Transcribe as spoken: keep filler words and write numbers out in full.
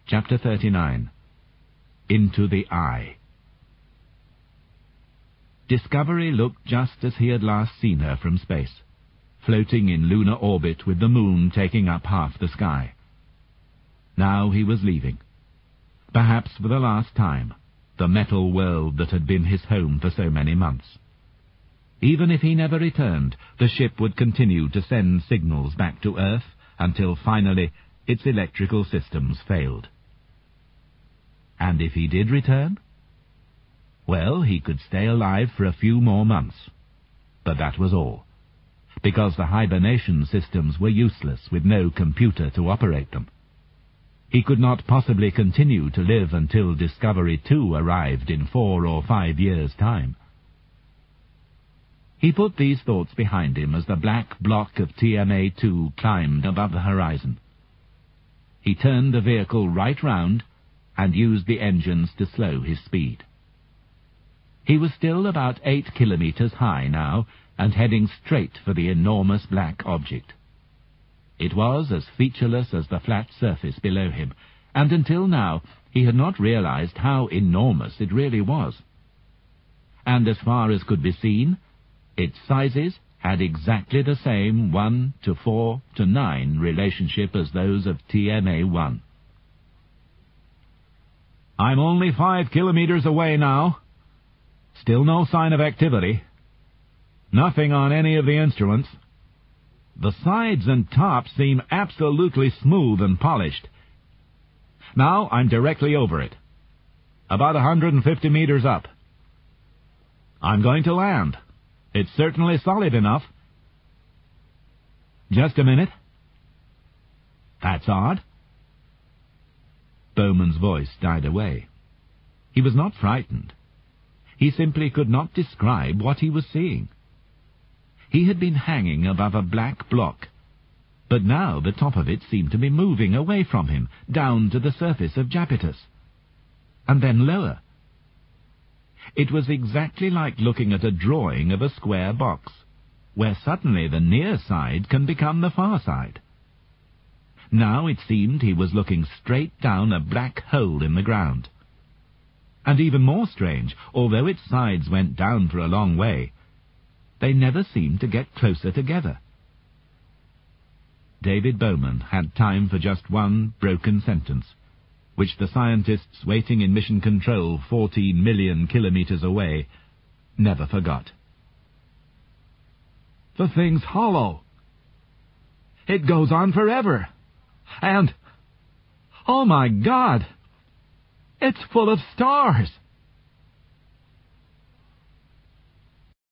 Chapter thirty-nine. Into the Eye. Discovery looked just as he had last seen her from space, floating in lunar orbit with the moon taking up half the sky. Now he was leaving, perhaps for the last time, the metal world that had been his home for so many months. Even if he never returned, the ship would continue to send signals back to Earth until finally its electrical systems failed. And if he did return? Well, he could stay alive for a few more months. But that was all, because the hibernation systems were useless with no computer to operate them. He could not possibly continue to live until Discovery two arrived in four or five years' time. He put these thoughts behind him as the black block of T M A two climbed above the horizon. He turned the vehicle right round and used the engines to slow his speed. He was still about eight kilometers high now, and heading straight for the enormous black object. It was as featureless as the flat surface below him, and until now he had not realized how enormous it really was. And as far as could be seen, its sizes had exactly the same one to four to nine relationship as those of T M A one. "I'm only five kilometers away now. Still no sign of activity. Nothing on any of the instruments. The sides and top seem absolutely smooth and polished. Now I'm directly over it, about a hundred fifty meters up. I'm going to land. It's certainly solid enough. Just a minute. That's odd." Bowman's voice died away. He was not frightened. He simply could not describe what he was seeing. He had been hanging above a black block, but now the top of it seemed to be moving away from him, down to the surface of Japetus, and then lower. It was exactly like looking at a drawing of a square box, where suddenly the near side can become the far side. Now it seemed he was looking straight down a black hole in the ground. And even more strange, although its sides went down for a long way, they never seemed to get closer together. David Bowman had time for just one broken sentence, which the scientists waiting in mission control fourteen million kilometers away never forgot. "The thing's hollow. It goes on forever. And, oh my God, it's full of stars!"